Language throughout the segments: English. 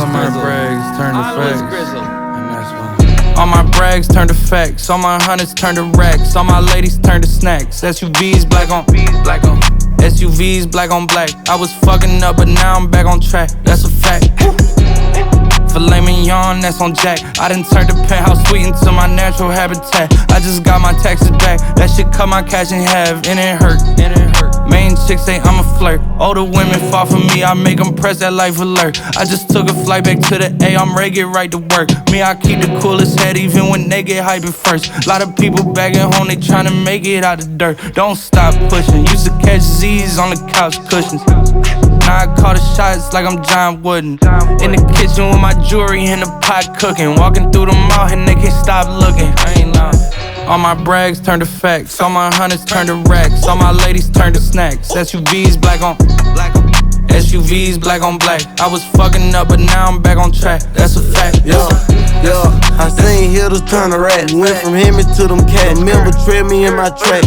of my Grizzle. brags turn to Always facts. Grizzle. And that's why. All my brags turn to facts. All my hundreds turn to racks. All my ladies turn to snacks. SUVs black on SUVs black on black. I was fucking up, but now I'm back on track. That's a fact. Filet mignon, that's on Jack. I done turned the penthouse suite into my natural habitat. I just got my taxes back. That shit cut my cash in half, and it hurt. Main chicks say I'm a flirt. Older women fall for me, I make them press that life alert. I just took a flight back to the A, I'm ready, get right to work. Me, I keep the coolest head even when they get hyped first. Lot of people back at home, they tryna make it out the dirt. Don't stop pushing, used to catch Z's on the couch cushions. Now I call the shots like I'm John Wooden. In the kitchen with my jewelry in the pot cooking. Walking through the mall and they can't stop looking. I ain't lying. All my brags turn to facts. All my hundreds turn to racks. All my ladies turn to snacks. SUVs black on SUVs black on black. I was fucking up, but now I'm back on track. That's a fact. Yeah, I seen hitters turn to rats. Went from Hemi to them cats. Remember, tread me in my track.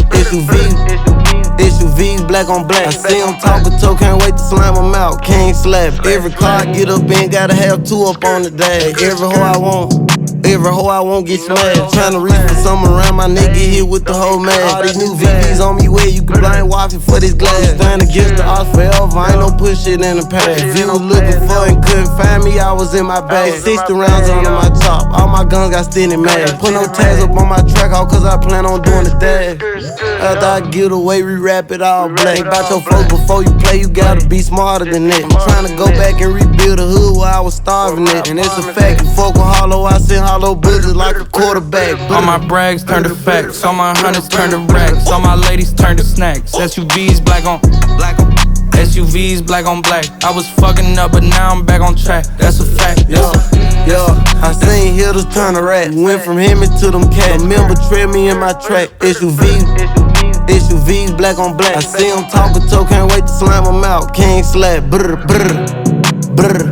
SUVs black on black. I see them talk but toe, can't wait to slam them out. King slap. Every car I get up in, gotta have two up on the dash. Every hoe I want get smashed. Tryna reach for something around my neck, get hit with the whole mag. All these new VVs on me where you can blind wash it for this glass. Stand against the odds forever, I ain't no push shit in the past. If you was looking for and couldn't find me, I was in my bag. 60 rounds under my top, all my guns got stinning mad. Put no tags up on my track, all cause I plan on doing the dash. After I get away, re-rap it all black. Think about your folks before you play, you gotta be smarter than that. I'm tryna go back and rebuild the hood where I was starving at. And it's a fact, you fuck with hollow, I send hollow bullets like a quarterback. All my brags turn to facts. All my hundreds turn to racks. All my ladies turn to snacks. SUVs black on SUVs black on black. I was fucking up, but now I'm back on track. That's a fact. Yeah, I seen hitters turn to rats. Went from Hemi to them cats. Remember, tread me in my track. SUVs black on black. I see them talk but toe, can't wait to slam them out. King slap, brr.